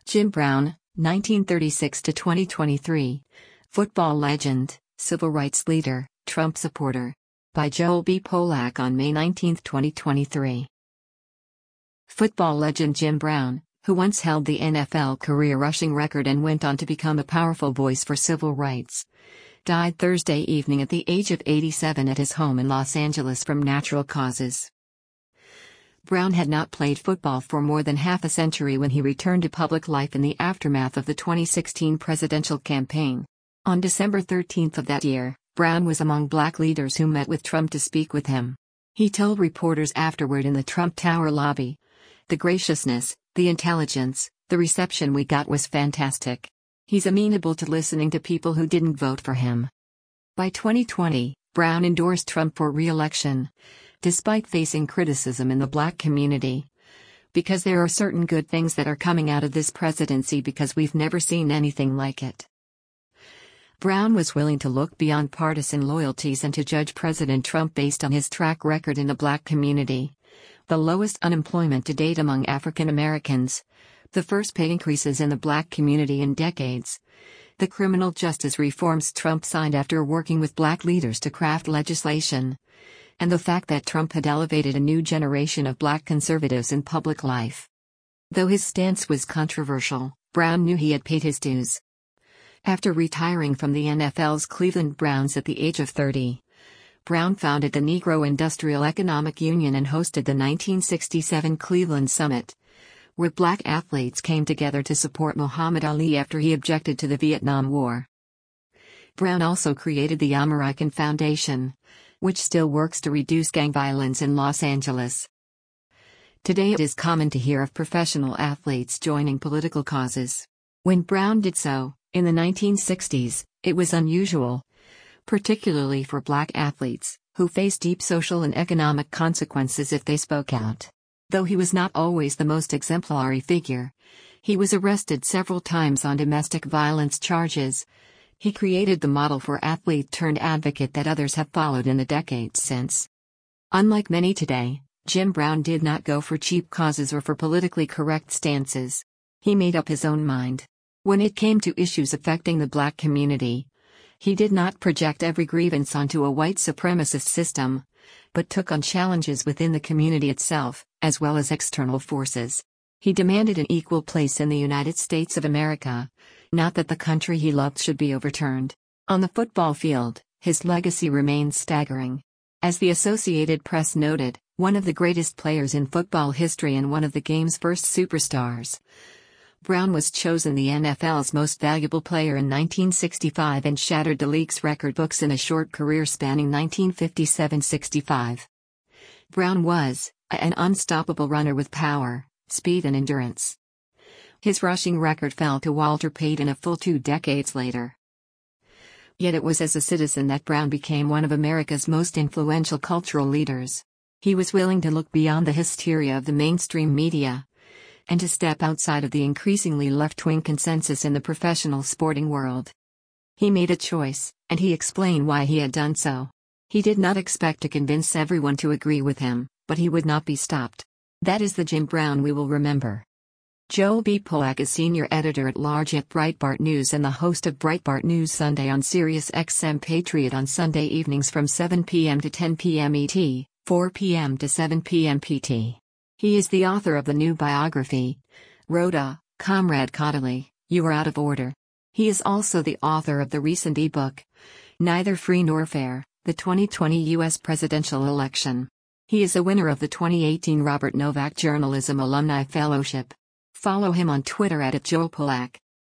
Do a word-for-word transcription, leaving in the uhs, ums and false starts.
Jim Brown, nineteen thirty-six to twenty twenty-three. Football legend, civil rights leader, Trump supporter. By Joel B. Polak on May nineteenth, twenty twenty-three. Football legend Jim Brown, who once held the N F L career rushing record and went on to become a powerful voice for civil rights, died Thursday evening at the age of eighty-seven at his home in Los Angeles from natural causes. Brown had not played football for more than half a century when he returned to public life in the aftermath of the twenty sixteen presidential campaign. On December thirteenth of that year, Brown was among black leaders who met with Trump to speak with him. He told reporters afterward in the Trump Tower lobby, "The graciousness, the intelligence, the reception we got was fantastic. He's amenable to listening to people who didn't vote for him." By twenty twenty, Brown endorsed Trump for re-election, despite facing criticism in the black community. "Because there are certain good things that are coming out of this presidency because we've never seen anything like it." Brown was willing to look beyond partisan loyalties and to judge President Trump based on his track record in the black community. The lowest unemployment to date among African Americans, the first pay increases in the black community in decades, the criminal justice reforms Trump signed after working with black leaders to craft legislation, and the fact that Trump had elevated a new generation of black conservatives in public life. Though his stance was controversial, Brown knew he had paid his dues. After retiring from the N F L's Cleveland Browns at the age of thirty, Brown founded the Negro Industrial Economic Union and hosted the nineteen sixty-seven Cleveland Summit, where black athletes came together to support Muhammad Ali after he objected to the Vietnam War. Brown also created the American Foundation, which still works to reduce gang violence in Los Angeles. Today it is common to hear of professional athletes joining political causes. When Brown did so, in the nineteen sixties, it was unusual, particularly for black athletes, who faced deep social and economic consequences if they spoke out. Though he was not always the most exemplary figure, he was arrested several times on domestic violence charges. He created the model for athlete-turned-advocate that others have followed in the decades since. Unlike many today, Jim Brown did not go for cheap causes or for politically correct stances. He made up his own mind. When it came to issues affecting the black community, he did not project every grievance onto a white supremacist system, but took on challenges within the community itself, as well as external forces. He demanded an equal place in the United States of America, not that the country he loved should be overturned. On the football field, his legacy remains staggering. As the Associated Press noted, one of the greatest players in football history and one of the game's first superstars, Brown was chosen the N F L's most valuable player in nineteen sixty-five and shattered the league's record books in a short career spanning nineteen fifty-seven to sixty-five. Brown was an unstoppable runner with power, speed and endurance. His rushing record fell to Walter Payton a full two decades later. Yet it was as a citizen that Brown became one of America's most influential cultural leaders. He was willing to look beyond the hysteria of the mainstream media, and to step outside of the increasingly left-wing consensus in the professional sporting world. He made a choice, and he explained why he had done so. He did not expect to convince everyone to agree with him, but he would not be stopped. That is the Jim Brown we will remember. Joel B. Polak is senior editor-at-large at Breitbart News and the host of Breitbart News Sunday on Sirius X M Patriot on Sunday evenings from seven p m to ten p m E T, four p m to seven p m P T. He is the author of the new biography, Rhoda, Comrade Caudill, You Are Out of Order. He is also the author of the recent ebook, Neither Free Nor Fair, the twenty twenty U S Presidential Election. He is a winner of the twenty eighteen Robert Novak Journalism Alumni Fellowship. Follow him on Twitter at Joel Polak.